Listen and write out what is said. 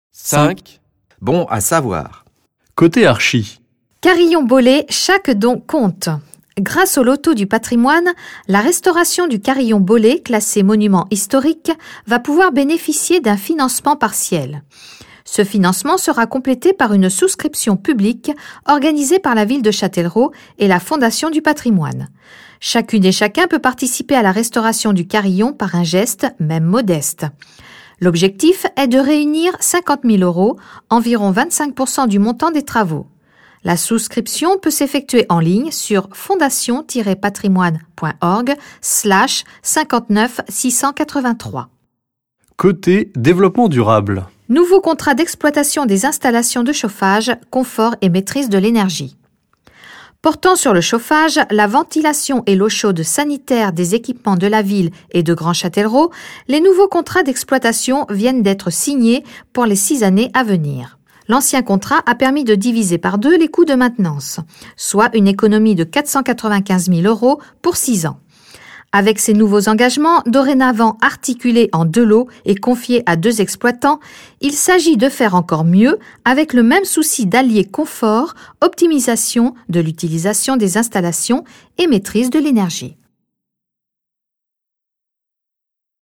5. Bon à savoir. Côté archi. Carillon-Bollé, chaque don compte. Grâce au loto du patrimoine, la restauration du Carillon-Bollé, classé monument historique, va pouvoir bénéficier d'un financement partiel. Ce financement sera complété par une souscription publique organisée par la ville de Châtellerault et la Fondation du patrimoine. Chacune et chacun peut participer à la restauration du carillon par un geste, même modeste. L'objectif est de réunir 50 000 €, environ 25% du montant des travaux. La souscription peut s'effectuer en ligne sur fondation-patrimoine.org/59 683. Côté développement durable. Nouveau contrat d'exploitation des installations de chauffage, confort et maîtrise de l'énergie. Portant sur le chauffage, la ventilation et l'eau chaude sanitaire des équipements de la ville et de Grand Châtellerault, les nouveaux contrats d'exploitation viennent d'être signés pour les 6 années à venir. L'ancien contrat a permis de diviser par 2 les coûts de maintenance, soit une économie de 495 000 € pour 6 ans. Avec ces nouveaux engagements, dorénavant articulés en 2 lots et confiés à 2 exploitants, il s'agit de faire encore mieux avec le même souci d'allier confort, optimisation de l'utilisation des installations et maîtrise de l'énergie.